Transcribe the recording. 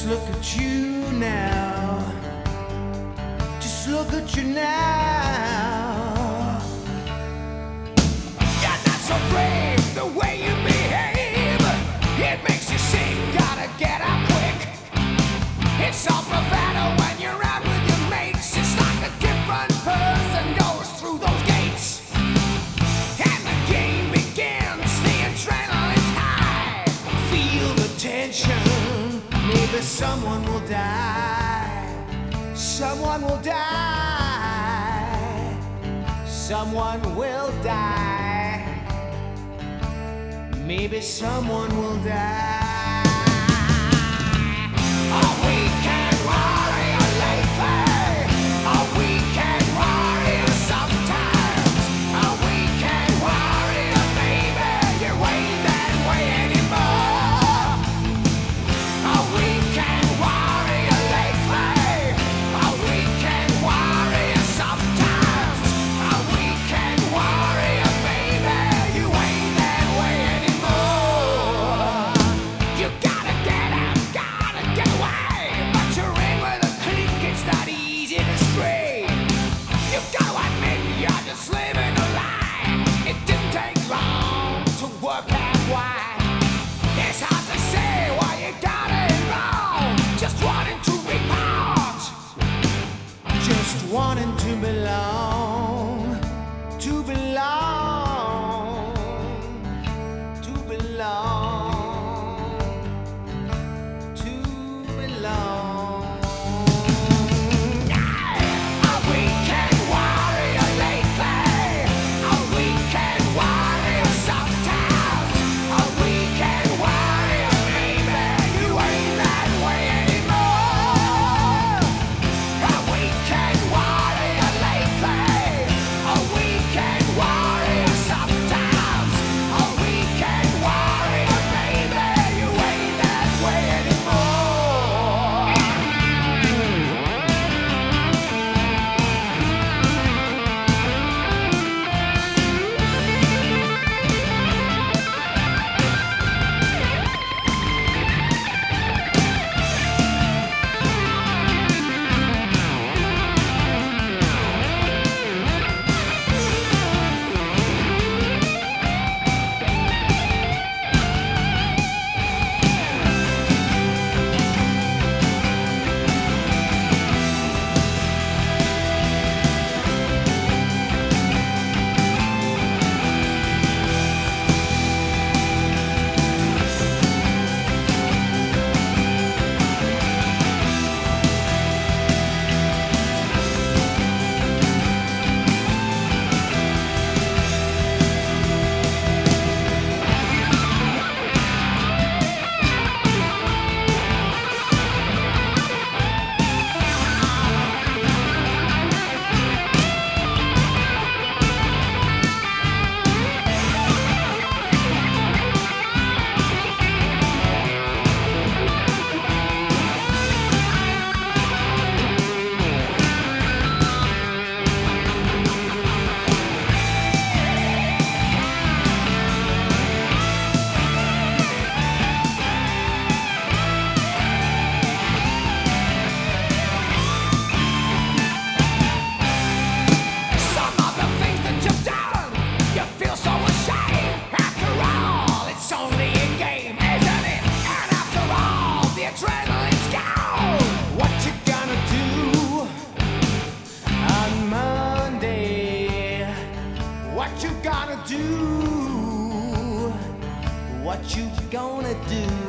Just look at you now. Just look at you now. You're not so brave the way you behave. It makes you sick, gotta get up quick. It's all bravado when you're out with your mates. It's like a different person goes through those gates. And the game begins, the adrenaline's high. Feel the tension. Maybe someone will die. Someone will die. Someone will die. Maybe someone will die. A weekend warrior lately. A weekend warrior sometimes. A weekend warrior, baby. You ain't that way anymore. A weekend warrior lately. A weekend warrior sometimes. A weekend warrior, baby. You ain't that way anymore. You gotta get out, gotta get away. But you're in with a clique, it's not easy to stray. You've got to admit you're just living a lie. It didn't take long to work out why. It's hard to say why you got it wrong. Just wanting to be part. Just wanting to belong. To belong. To belong. To belong. A weekend warrior lately. A weekend warrior sometimes. A weekend warrior, baby. You ain't that way anymore. A weekend warrior lately. A weekend warrior sometimes. A weekend warrior, baby. You ain't that way anymore. Some of the things that you've done, you feel so ashamed. After all, it's only a game, isn't it? And after all, the adrenaline's gone. What you gonna do on Monday? What you gonna do? What you gonna do?